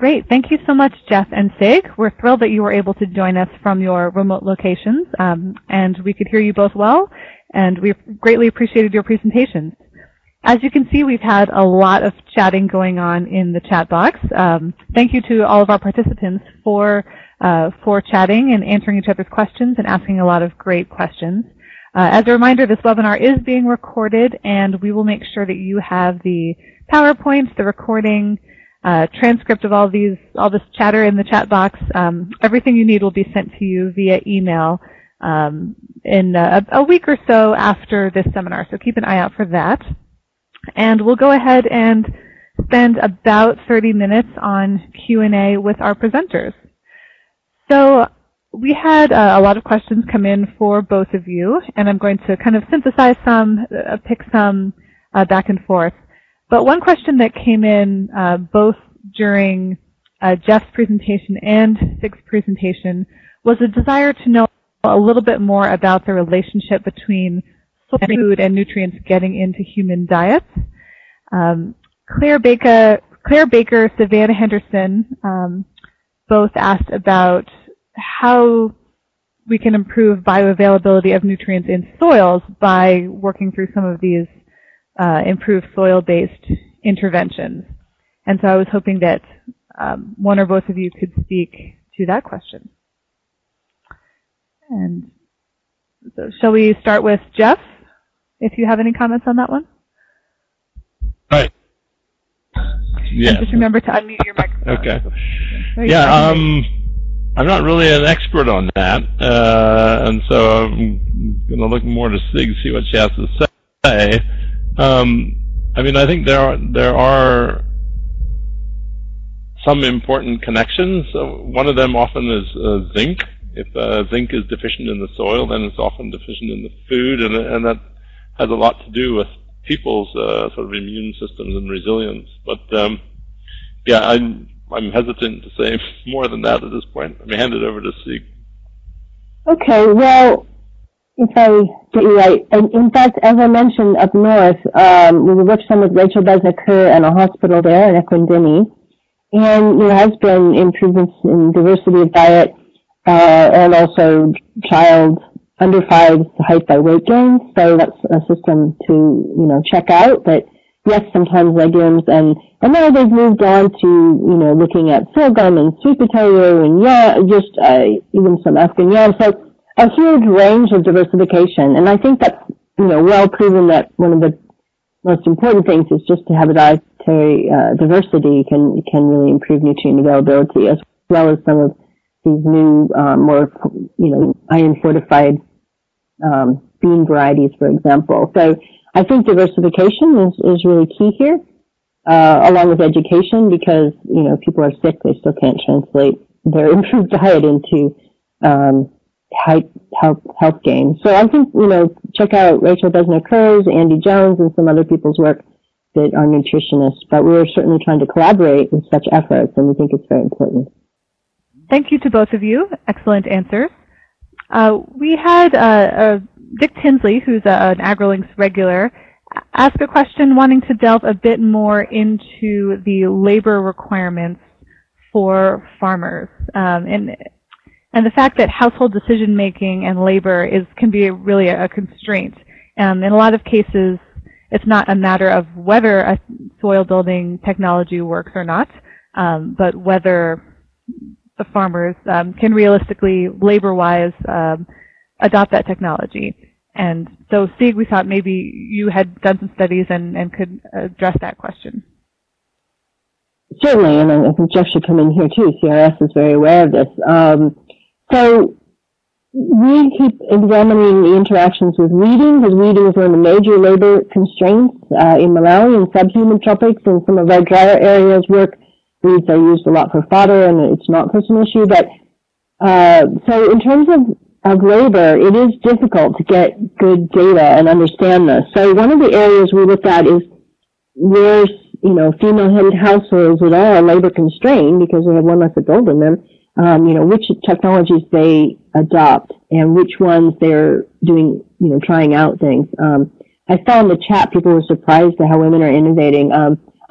Great. Thank you so much, Jeff and Sig. We're thrilled that you were able to join us from your remote locations, and we could hear you both well, and we greatly appreciated your presentations. As you can see, we've had a lot of chatting going on in the chat box. Thank you to all of our participants for chatting and answering each other's questions and asking a lot of great questions. As a reminder, this webinar is being recorded, and we will make sure that you have the PowerPoint, the recording, transcript of all this chatter in the chat box. Everything you need will be sent to you via email in a week or so after this seminar, so keep an eye out for that. And we'll go ahead and spend about 30 minutes on Q&A with our presenters. So we had a lot of questions come in for both of you, and I'm going to kind of synthesize some, pick some back and forth. But one question that came in both during Jeff's presentation and Sig's presentation was a desire to know a little bit more about the relationship between food and nutrients getting into human diets. Claire Baker, Savannah Henderson both asked about how we can improve bioavailability of nutrients in soils by working through some of these improved soil-based interventions. And so I was hoping that one or both of you could speak to that question. And so shall we start with Jeff, if you have any comments on that one? Right. Yeah. And just remember to unmute your microphone. Okay. Yeah, I'm not really an expert on that, and so I'm going to look more to Sig, see what she has to say. I mean, I think there are some important connections. One of them often is zinc. If zinc is deficient in the soil, then it's often deficient in the food, and that has a lot to do with people's sort of immune systems and resilience. But yeah, I'm hesitant to say more than that at this point. Let me hand it over to Sig. Okay, well, if I get you right, in fact, as I mentioned up north, we worked some with Rachel Besnick-Kerr and a hospital there in Equindini, and there has been improvements in diversity of diet and also child under 5 height by weight gain. So that's a system to check out. But yes, sometimes legumes, and now they've moved on to looking at sorghum and sweet potato and even some Afghan yam. So a huge range of diversification, and I think that's well proven that one of the most important things is just to have a dietary diversity can really improve nutrient availability, as well as some of these new more iron fortified bean varieties, for example. So I think diversification is really key here, along with education, because people are sick, they still can't translate their improved diet into health gain. So I think, check out Rachel Besnick-Kerr's, Andy Jones, and some other people's work that are nutritionists. But we're certainly trying to collaborate with such efforts, and we think it's very important. Thank you to both of you. Excellent answers. We had Dick Tinsley, who's an AgriLinks regular, ask a question wanting to delve a bit more into the labor requirements for farmers. And the fact that household decision-making and labor can be really a constraint. In a lot of cases, it's not a matter of whether a soil-building technology works or not, but whether the farmers can realistically, labor-wise, adopt that technology. And so, Sig, we thought maybe you had done some studies and could address that question. Certainly, and I think Jeff should come in here too. CRS is very aware of this. So we keep examining the interactions with weeding, because weeding is one of the major labor constraints in Malawi and subhuman tropics. In some of our drier areas, weeds are used a lot for fodder, and it's not such an issue. But so in terms of labor, it is difficult to get good data and understand this. So one of the areas we looked at is where female-headed households that are labor constrained because they have one less adult in them. Which technologies they adopt and which ones they're doing, trying out things. I saw in the chat people were surprised at how women are innovating.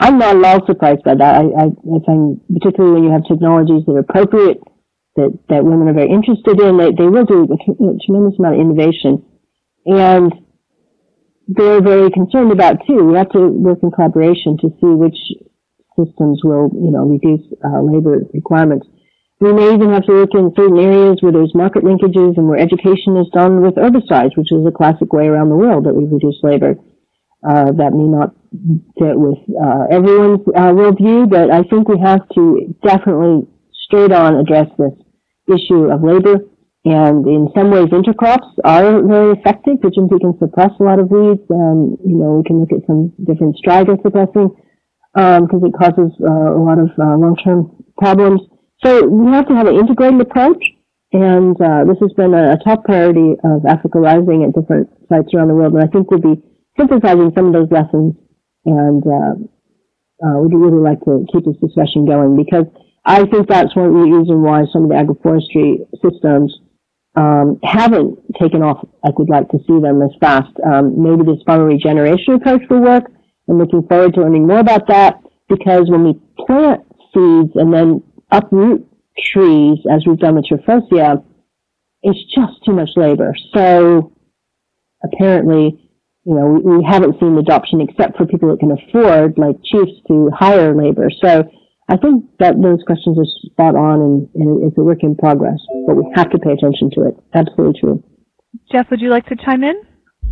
I'm not at all surprised by that. I find, particularly when you have technologies that are appropriate, that women are very interested in, they will do a tremendous amount of innovation. And they're very concerned about, too. We have to work in collaboration to see which systems will, reduce labor requirements. We may even have to look in certain areas where there's market linkages and where education is done with herbicides, which is a classic way around the world that we reduce labor. That may not fit with everyone's worldview, but I think we have to definitely straight on address this issue of labor. And in some ways, intercrops are very effective, which means we can suppress a lot of weeds. We can look at some different striga suppressing because it causes a lot of long-term problems. So we have to have an integrated approach, and this has been a top priority of Africa Rising at different sites around the world. And I think we'll be synthesizing some of those lessons, and we'd really like to keep this discussion going because I think that's one reason why some of the agroforestry systems haven't taken off like we'd like to see them as fast. Maybe this farmer regeneration approach will work. I'm looking forward to learning more about that because when we plant seeds and then uproot trees, as we've done with Trifosia, it's just too much labor. So apparently, we haven't seen adoption except for people that can afford, like chiefs, to hire labor. So I think that those questions are spot on, and it's a work in progress, but we have to pay attention to it. Absolutely true. Jeff, would you like to chime in?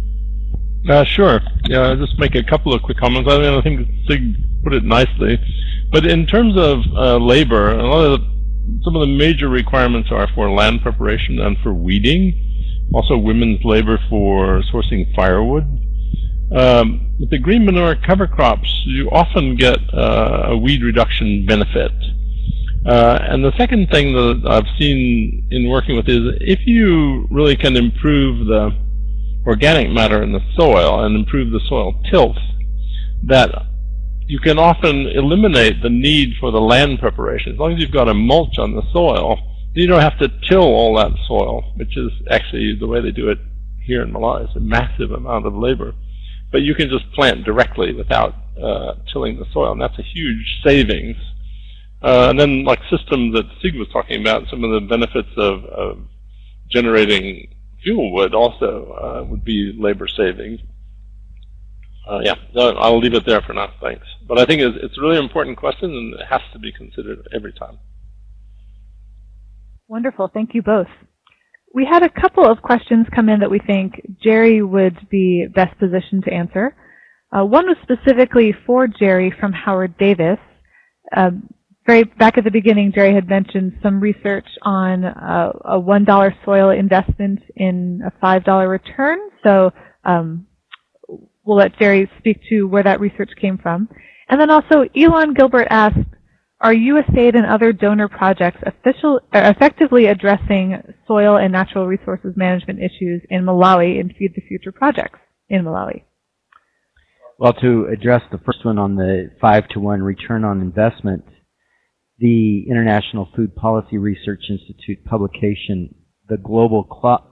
Sure. Yeah, I'll just make a couple of quick comments. I think Sig put it nicely. But in terms of labor, some of the major requirements are for land preparation and for weeding. Also, women's labor for sourcing firewood. With the green manure cover crops, you often get a weed reduction benefit. And the second thing that I've seen in working with is if you really can improve the organic matter in the soil and improve the soil tilth, that you can often eliminate the need for the land preparation. As long as you've got a mulch on the soil, you don't have to till all that soil, which is actually the way they do it here in Malawi. It's a massive amount of labor. But you can just plant directly without tilling the soil, and that's a huge savings. And then, like systems that Sig was talking about, some of the benefits of generating fuel wood also would be labor savings. I'll leave it there for now, thanks. But I think it's a really important question, and it has to be considered every time. Wonderful, thank you both. We had a couple of questions come in that we think Jerry would be best positioned to answer. One was specifically for Jerry from Howard Davis. Very back at the beginning, Jerry had mentioned some research on a $1 soil investment in a $5 return. So we'll let Jerry speak to where that research came from. And then also, Elon Gilbert asked, are USAID and other donor projects effectively addressing soil and natural resources management issues in Malawi in Feed the Future projects in Malawi? Well, to address the first one on the 5-to-1 return on investment, the International Food Policy Research Institute publication, the global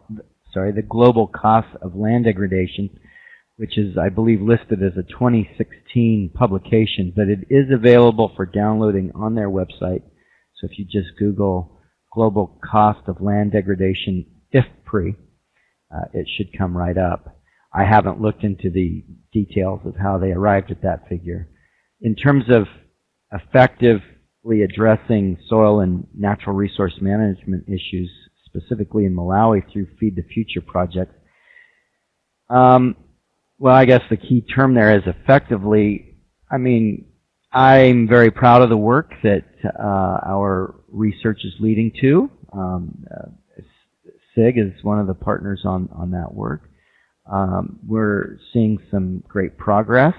cost of land degradation, which is, I believe, listed as a 2016 publication, but it is available for downloading on their website. So if you just Google Global Cost of Land Degradation IFPRI, it should come right up. I haven't looked into the details of how they arrived at that figure. In terms of effectively addressing soil and natural resource management issues, specifically in Malawi through Feed the Future projects, well, I guess the key term there is effectively. I mean, I'm very proud of the work that our research is leading to. SIG is one of the partners on that work. We're seeing some great progress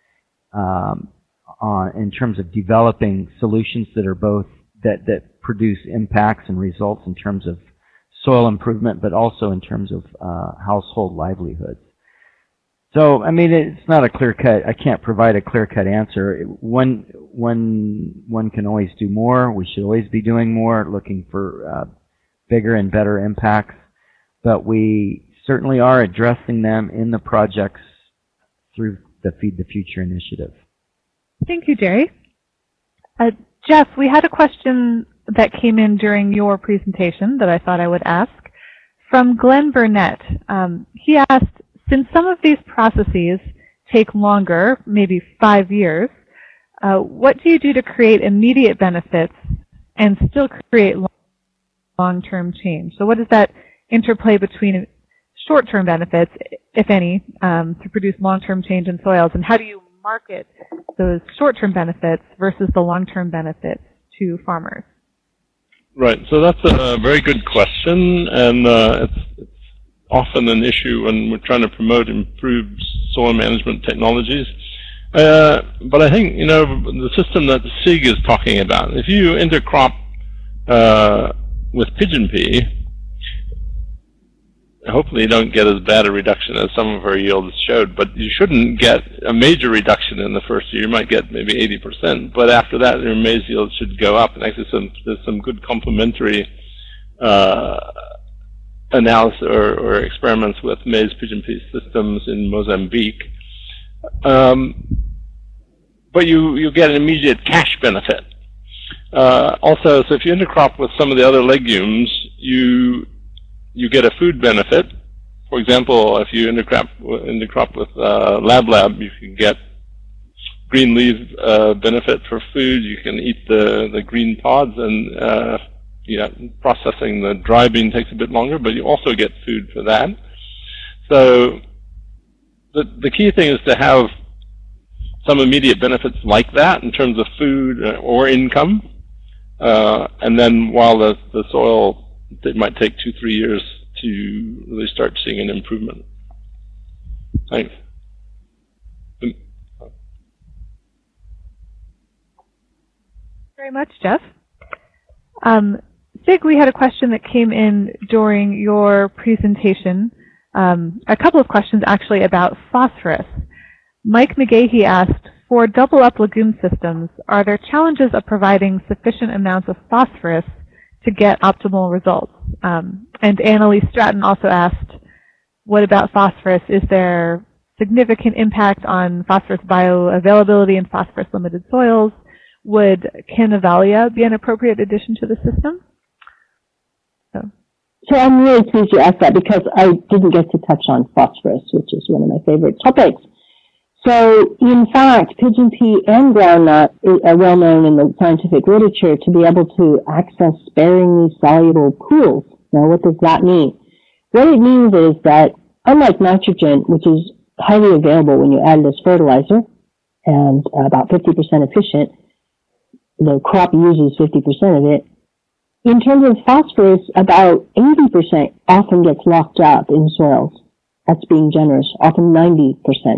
in terms of developing solutions that are both that produce impacts and results in terms of soil improvement, but also in terms of household livelihoods. So, I mean, it's not a clear-cut. I can't provide a clear-cut answer. One can always do more. We should always be doing more, looking for bigger and better impacts. But we certainly are addressing them in the projects through the Feed the Future initiative. Thank you, Jerry. Jeff, we had a question that came in during your presentation that I thought I would ask. From Glenn Burnett, he asked, since some of these processes take longer, maybe 5 years, what do you do to create immediate benefits and still create long-term change? So what is that interplay between short-term benefits, if any, to produce long-term change in soils, and how do you market those short-term benefits versus the long-term benefits to farmers? Right. So that's a very good question, and it's often an issue when we're trying to promote improved soil management technologies. But I think, the system that SIG is talking about, if you intercrop with pigeon pea, hopefully you don't get as bad a reduction as some of our yields showed, but you shouldn't get a major reduction in the first year. You might get maybe 80%, but after that your maize yield should go up, and actually there's some good complementary analysis or experiments with maize pigeon pea systems in Mozambique. But you get an immediate cash benefit. Also, so if you intercrop with some of the other legumes, you get a food benefit. For example, if you intercrop with lab, you can get green leaf benefit for food. You can eat the green pods, and processing the dry bean takes a bit longer, but you also get food for that. So the key thing is to have some immediate benefits like that in terms of food or income, and then while the soil, it might take 2-3 years to really start seeing an improvement. Thanks. Very much, Jeff. Sig, we had a question that came in during your presentation. A couple of questions actually about phosphorus. Mike McGahey asked, for double-up legume systems, are there challenges of providing sufficient amounts of phosphorus to get optimal results? And Annalise Stratton also asked, what about phosphorus? Is there significant impact on phosphorus bioavailability in phosphorus-limited soils? Would Canivalia be an appropriate addition to the system? So I'm really pleased you asked that, because I didn't get to touch on phosphorus, which is one of my favorite topics. So, in fact, pigeon pea and groundnut are well known in the scientific literature to be able to access sparingly soluble pools. Now, what does that mean? What it means is that, unlike nitrogen, which is highly available when you add it as fertilizer, and about 50% efficient, the crop uses 50% of it, in terms of phosphorus, about 80% often gets locked up in soils. That's being generous, often 90%.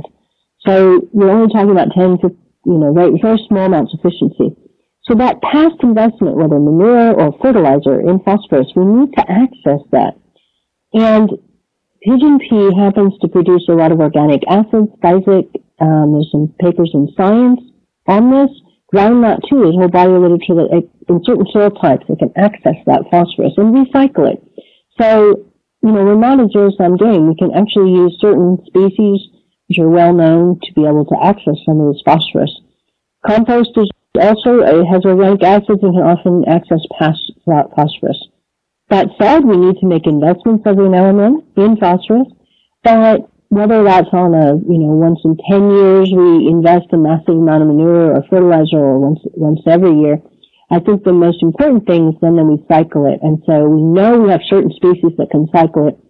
So we're only talking about 10 to, very small amounts of efficiency. So that past investment, whether manure or fertilizer in phosphorus, we need to access that. And pigeon pea happens to produce a lot of organic acids, physic. There's some papers in Science on this. Groundnut, too, there's a whole body of literature that in certain soil types it can access that phosphorus and recycle it. So, we're not a zero-sum game. We can actually use certain species which are well known to be able to access some of this phosphorus. Compost is also has organic acids and can often access phosphorus. That said, we need to make investments every now and then in phosphorus, but whether that's on a, once in 10 years we invest a massive amount of manure or fertilizer, or once every year, I think the most important thing is then that we cycle it. And so we know we have certain species that can cycle it.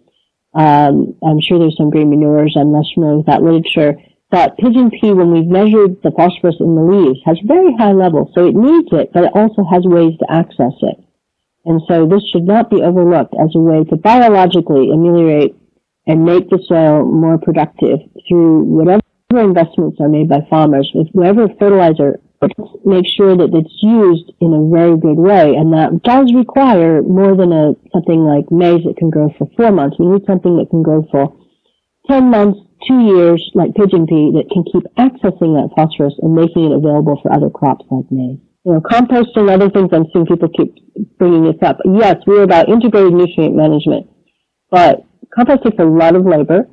I'm sure there's some green manures. I'm less familiar with that literature. But pigeon pea, when we've measured the phosphorus in the leaves, has very high levels. So it needs it, but it also has ways to access it. And so this should not be overlooked as a way to biologically ameliorate and make the soil more productive through whatever investments are made by farmers, with whatever fertilizer, make sure that it's used in a very good way. And that does require more than something like maize that can grow for 4 months. We need something that can grow for 10 months, 2 years, like pigeon pea, that can keep accessing that phosphorus and making it available for other crops like maize. Compost and other things, I'm seeing people keep bringing this up. Yes, we're about integrated nutrient management, but compost takes a lot of labor,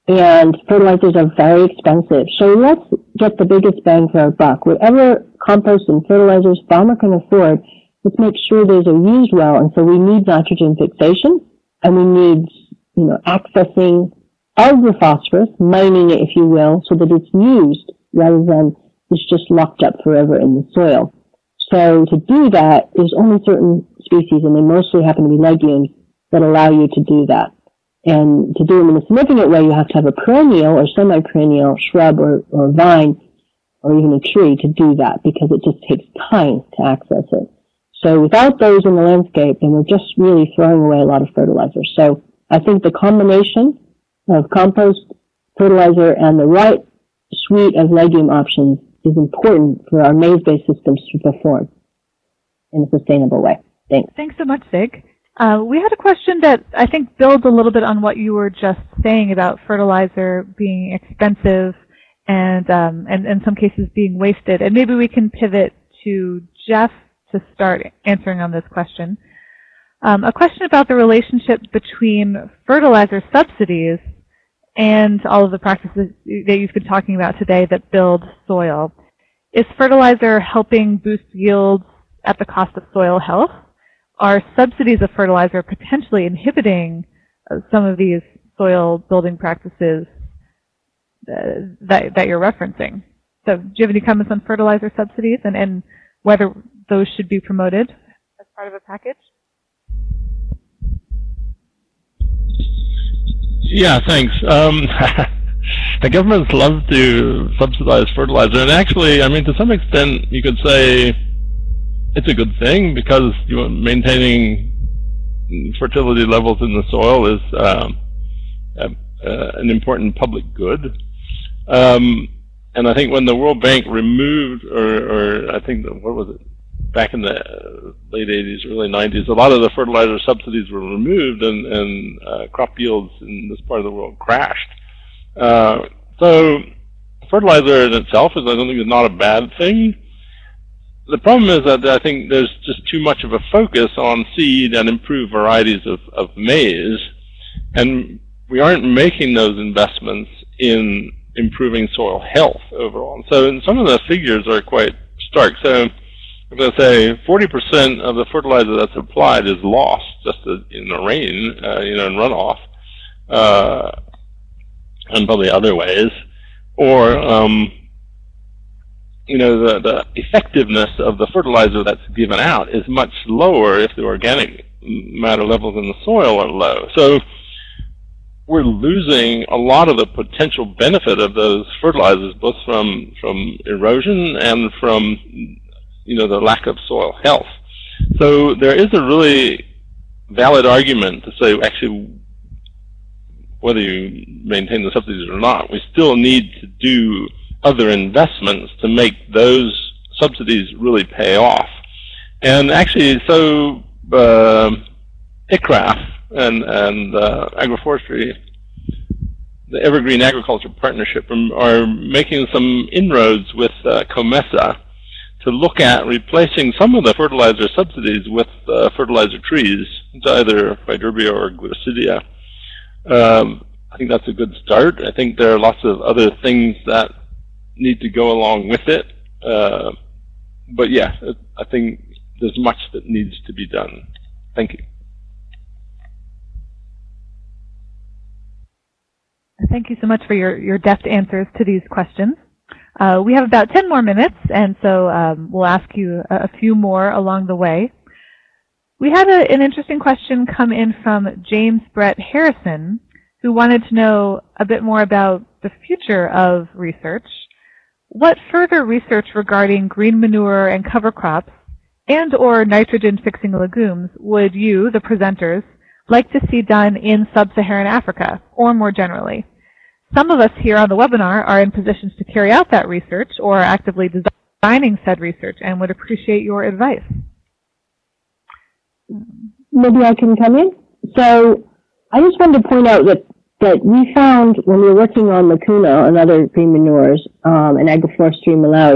and fertilizers are very expensive. So let's get the biggest bang for our buck. Whatever compost and fertilizers farmer can afford, let's make sure those are used well. And so we need nitrogen fixation, and we need, accessing of the phosphorus, mining it, if you will, so that it's used rather than it's just locked up forever in the soil. So to do that, there's only certain species, and they mostly happen to be legumes, that allow you to do that. And to do them in a significant way, you have to have a perennial or semi-perennial shrub or vine or even a tree to do that, because it just takes time to access it. So without those in the landscape, then we're just really throwing away a lot of fertilizer. So I think the combination of compost, fertilizer, and the right suite of legume options is important for our maize-based systems to perform in a sustainable way. Thanks. Thanks so much, Sig. We had a question that I think builds a little bit on what you were just saying about fertilizer being expensive and in some cases being wasted. And maybe we can pivot to Jeff to start answering on this question. A question about the relationship between fertilizer subsidies and all of the practices that you've been talking about today that build soil. Is fertilizer helping boost yields at the cost of soil health? Are subsidies of fertilizer potentially inhibiting some of these soil building practices that you're referencing? So do you have any comments on fertilizer subsidies and whether those should be promoted as part of a package? Yeah, thanks. The governments love to subsidize fertilizer, and actually, to some extent, you could say it's a good thing, because maintaining fertility levels in the soil is an important public good. And I think when the World Bank removed, or I think, what was it, back in the late 80s, early 90s, a lot of the fertilizer subsidies were removed, and crop yields in this part of the world crashed. So fertilizer in itself I don't think is not a bad thing. The problem is that I think there's just too much of a focus on seed and improved varieties of maize, and we aren't making those investments in improving soil health overall. So some of the figures are quite stark. So I'm going to say 40% of the fertilizer that's applied is lost just in the rain, in runoff, and probably other ways. Or, the effectiveness of the fertilizer that's given out is much lower if the organic matter levels in the soil are low. So we're losing a lot of the potential benefit of those fertilizers, both from erosion and from the lack of soil health. So there is a really valid argument to say, actually, whether you maintain the subsidies or not, we still need to do other investments to make those subsidies really pay off. And actually, so ICRAF and agroforestry, the Evergreen Agriculture Partnership, are making some inroads with COMESA to look at replacing some of the fertilizer subsidies with fertilizer trees, either Phyderbia or Glucidia. I think that's a good start. I think there are lots of other things that need to go along with it. But yeah, I think there's much that needs to be done. Thank you. Thank you so much for your deft answers to these questions. We have about 10 more minutes, and so we'll ask you a few more along the way. We had an interesting question come in from James Brett Harrison, who wanted to know a bit more about the future of research. What further research regarding green manure and cover crops and or nitrogen-fixing legumes would you, the presenters, like to see done in sub-Saharan Africa, or more generally? Some of us here on the webinar are in positions to carry out that research or are actively designing said research and would appreciate your advice. Maybe I can come in. So I just wanted to point out that we found when we were working on Lacuna and other green manures and agroforestry in Malawi,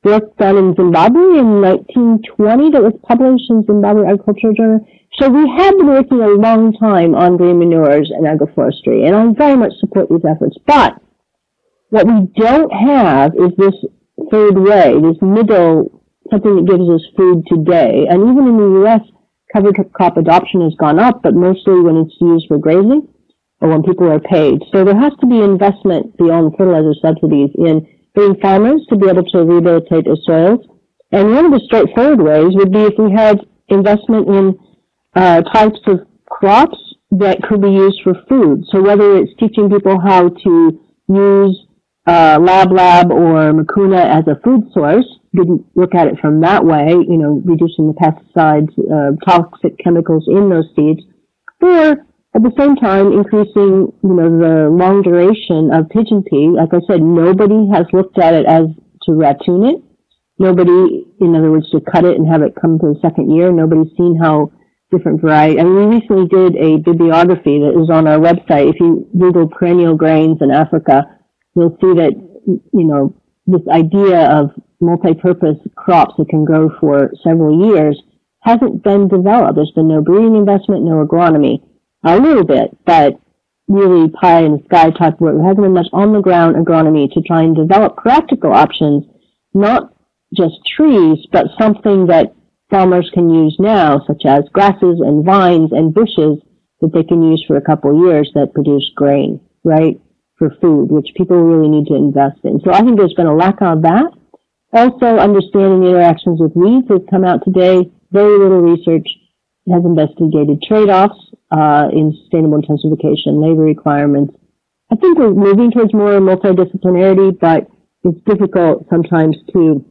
work done in Zimbabwe in 1920 that was published in Zimbabwe Agricultural Journal. So we have been working a long time on green manures and agroforestry, and I very much support these efforts. But what we don't have is this third way, this middle, something that gives us food today. And even in the U.S., cover crop adoption has gone up, but mostly when it's used for grazing or when people are paid. So there has to be investment beyond fertilizer subsidies in getting farmers to be able to rehabilitate their soils. And one of the straightforward ways would be if we had investment in types of crops that could be used for food. So whether it's teaching people how to use Lab or Mucuna as a food source, didn't look at it from that way, you know, reducing the pesticides, toxic chemicals in those seeds, or at the same time increasing, you know, the long duration of pigeon pea. Like I said, nobody has looked at it as to ratoon it. Nobody, in other words, to cut it and have it come to the second year. Nobody's seen how different variety. I mean, we recently did a bibliography that is on our website. If you Google perennial grains in Africa, you'll see that, you know, this idea of multi-purpose crops that can grow for several years hasn't been developed. There's been no breeding investment, no agronomy. A little bit, but really pie in the sky type work. There hasn't been much on the ground agronomy to try and develop practical options, not just trees, but something that farmers can use now, such as grasses and vines and bushes that they can use for a couple of years that produce grain, right, for food, which people really need to invest in. So I think there's been a lack of that. Also, understanding the interactions with weeds has come out today. Very little research has investigated trade-offs in sustainable intensification, labor requirements. I think we're moving towards more multidisciplinarity, but it's difficult sometimes to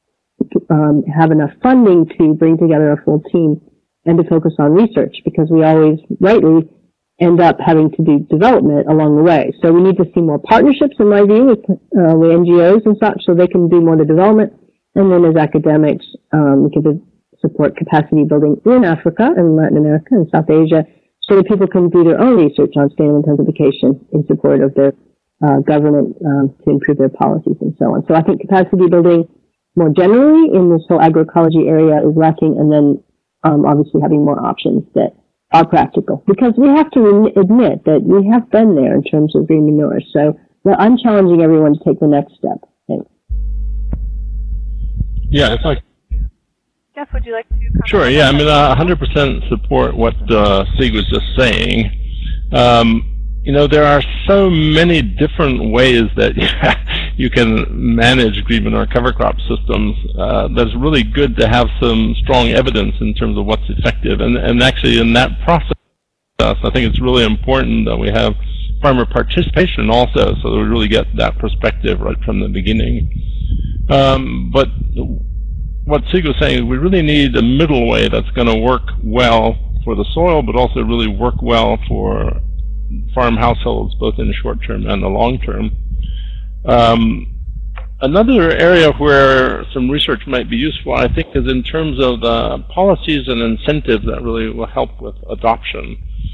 have enough funding to bring together a full team and to focus on research, because we always, rightly, end up having to do development along the way. So we need to see more partnerships, in my view, with NGOs and such, so they can do more of the development. And then as academics, we can support capacity building in Africa and Latin America and South Asia, so that people can do their own research on sustainable intensification in support of their government to improve their policies and so on. So I think capacity building more generally in this whole agroecology area is lacking, and then obviously having more options that are practical. Because we have to admit that we have been there in terms of green manure. So I'm challenging everyone to take the next step. Thanks. Yeah, if I... Jeff, would you like to comment? Sure, yeah. I mean, 100% support what Sig was just saying. You know, there are so many different ways that you can manage green manure cover crop systems that's really good to have some strong evidence in terms of what's effective. And actually in that process, I think it's really important that we have farmer participation also, so that we really get that perspective right from the beginning. But what Sig was saying, we really need a middle way that's going to work well for the soil, but also really work well for farm households, both in the short term and the long term. Another area where some research might be useful, I think, is in terms of the policies and incentives that really will help with adoption.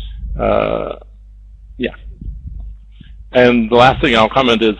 Yeah. And the last thing I'll comment is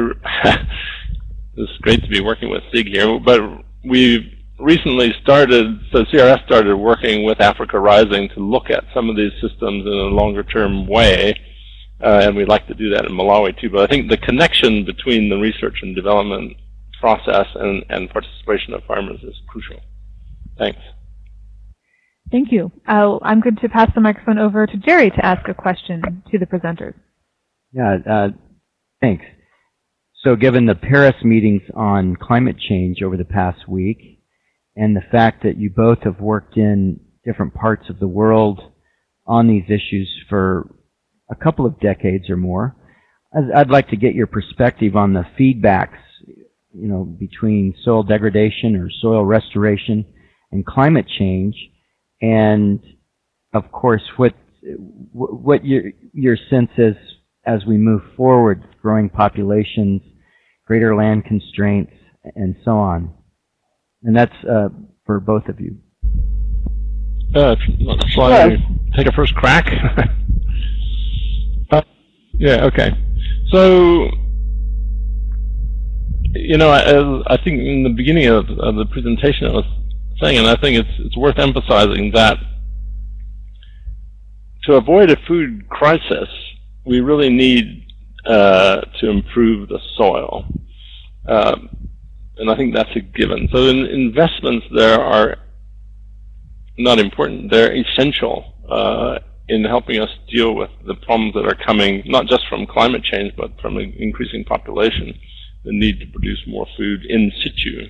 it's great to be working with Sig here, but we've recently started, so CRS started working with Africa Rising to look at some of these systems in a longer term way, and we'd like to do that in Malawi too. But I think the connection between the research and development process and participation of farmers is crucial. Thanks. Thank you. I'm going to pass the microphone over to Jerry to ask a question to the presenters. Yeah, thanks. So given the Paris meetings on climate change over the past week, and the fact that you both have worked in different parts of the world on these issues for a couple of decades or more, I'd like to get your perspective on the feedbacks, you know, between soil degradation or soil restoration and climate change, and of course what your sense is as we move forward, growing populations, greater land constraints, and so on. And that's for both of you. Shall I take a first crack? Yeah, okay. So I think in the beginning of the presentation I was saying, and I think it's worth emphasizing that to avoid a food crisis, we really need to improve the soil. And I think that's a given. So investments there are not important. They're essential in helping us deal with the problems that are coming, not just from climate change, but from an increasing population, the need to produce more food in situ.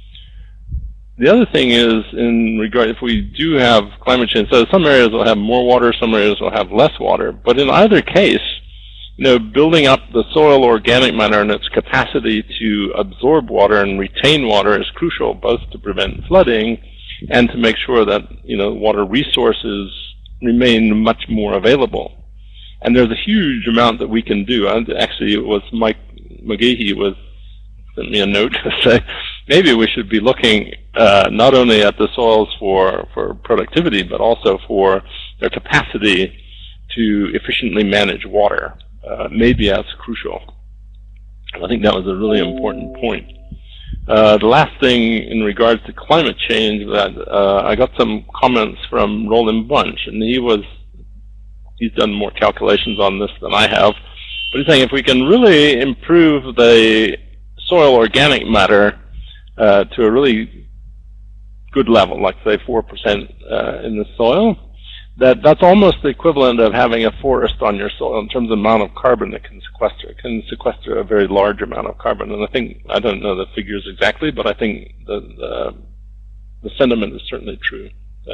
The other thing is, in regard, if we do have climate change, so some areas will have more water, some areas will have less water, but in either case, building up the soil organic matter and its capacity to absorb water and retain water is crucial, both to prevent flooding and to make sure that, water resources remain much more available. And there's a huge amount that we can do. Actually, it was Mike McGahey sent me a note to say maybe we should be looking not only at the soils for productivity, but also for their capacity to efficiently manage water. Maybe as crucial. I think that was a really important point. The last thing in regards to climate change, that I got some comments from Roland Bunch, and he's done more calculations on this than I have, but he's saying if we can really improve the soil organic matter to a really good level, like say 4% in the soil, that's almost the equivalent of having a forest on your soil in terms of the amount of carbon it can sequester. It can sequester a very large amount of carbon, and I don't know the figures exactly, but I think the sentiment is certainly true.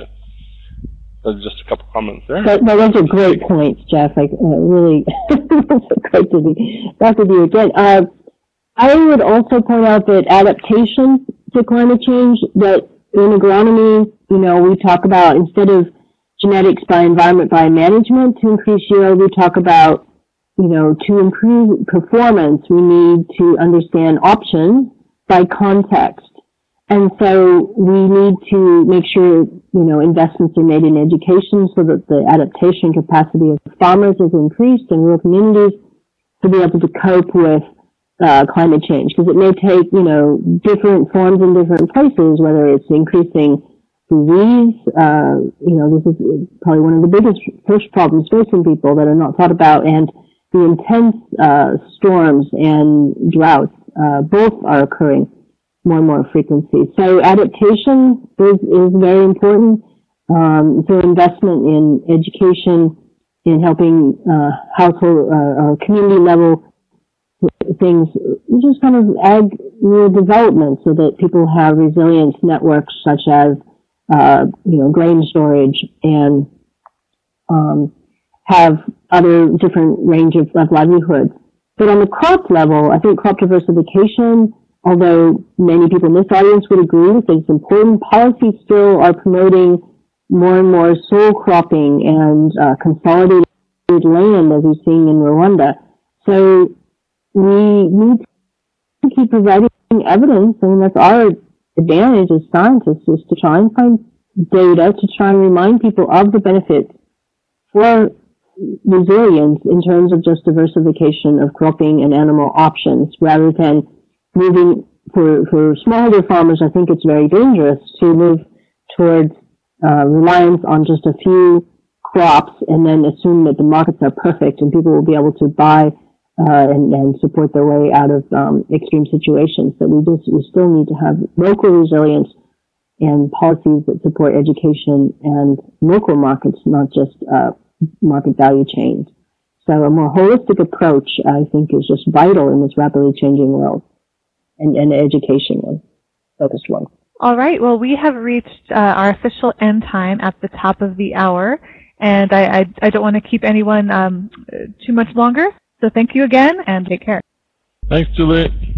So just a couple comments there. Those are great points, Jeff. Really, it's great to talk with you again. I would also point out that adaptation to climate change, that in agronomy, we talk about, instead of genetics by environment by management to increase yield, we talk about, to improve performance, we need to understand options by context. And so we need to make sure, investments are made in education so that the adaptation capacity of farmers is increased in rural communities to be able to cope with climate change. Because it may take, different forms in different places, whether it's increasing disease, this is probably one of the biggest first problems facing people that are not thought about, and the intense storms and droughts, both are occurring more and more frequency. So adaptation is very important. So investment in education, in helping household or community level things, just kind of ag rural development so that people have resilience networks such as grain storage, and have other different range of livelihoods. But on the crop level, I think crop diversification, although many people in this audience would agree with it's important, policies still are promoting more and more sole cropping and consolidated land, as we've seen in Rwanda. So we need to keep providing evidence. I mean, that's our advantage as scientists, is to try and find data to try and remind people of the benefits for resilience in terms of just diversification of cropping and animal options, rather than moving for smallholder farmers. I think it's very dangerous to move towards reliance on just a few crops and then assume that the markets are perfect and people will be able to buy and support their way out of extreme situations. But we still need to have local resilience and policies that support education and local markets, not just market value chains. So a more holistic approach, I think, is just vital in this rapidly changing world, and education one, focused one. All right. Well, we have reached our official end time at the top of the hour, and I don't want to keep anyone too much longer. So thank you again, and take care. Thanks, Julie.